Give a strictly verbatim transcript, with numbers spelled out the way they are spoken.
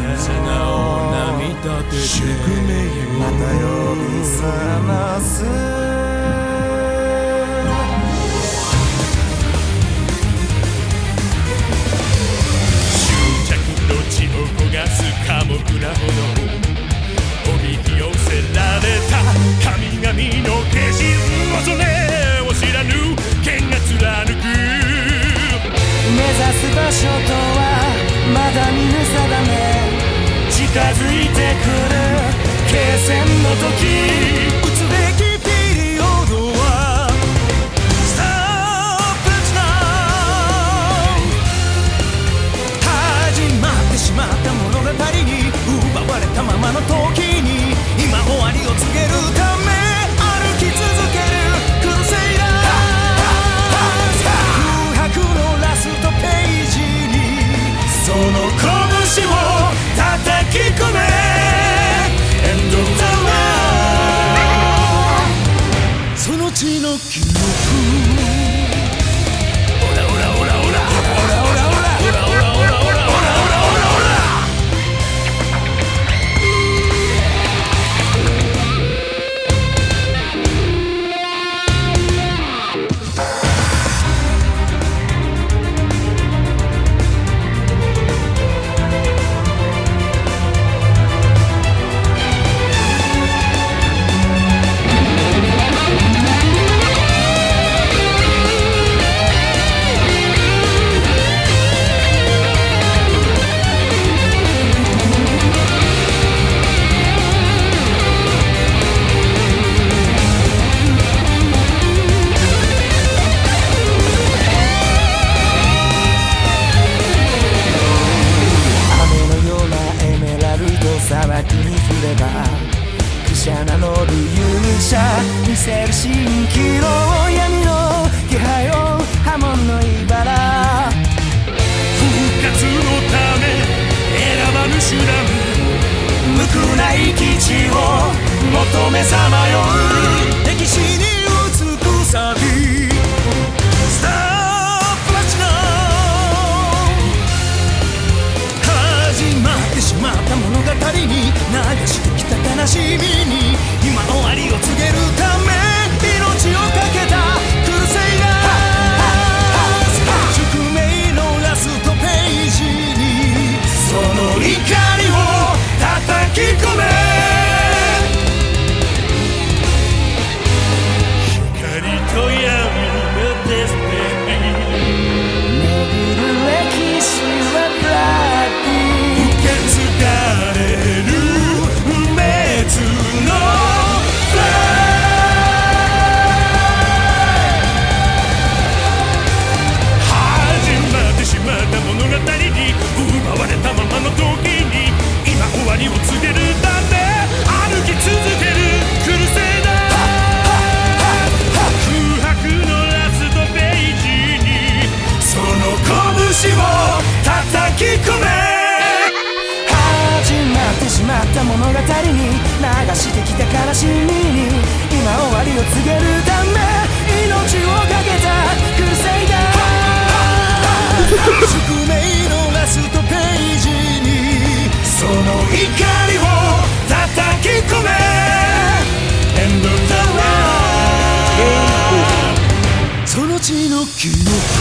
背中を波立てて宿命をまた呼び覚ます執着と血を焦がす寡黙なほどおびき寄せられた神々の化身恐れを知らぬ剣が貫く目指す場所とはまだ見ぬ定め近づいてくる決戦の時打つべきピリオドはストップ始まってしまった物語に奪われたままの時に今終わりを告げるため歩き続けるクルセイダー空白のラストページにその拳を叩き込め End of the world その血の記憶オラオラオラオラオラオラオラオラオラオラオラオラオラオラオラオラ砂漠に降ればクシャナ乗る勇者見せる蜃気楼闇の気配を波紋の茨復活のため選ばぬ手段無垢ない基地を求めさまよう歴史に美くさびスタープラチナ始まってしまった物語に流してきた悲しみに今終わりを告げるため命をかけたクルセイダー宿命のラストページにその怒りを叩き込め光と闇のデスティニー巡る歴史はブラッディ受け継がれる不滅のフライ始まってしまった物語に奪われたままの時に今終わりを告げるため歩き続けるクルセイダー空白のラストページにその拳を叩き込め始まってしまった物語に流してきた悲しみに今終わりを告げるため命をかけたクルセイダー宿命のラストページにその怒りを叩き込め End of the world その血の記憶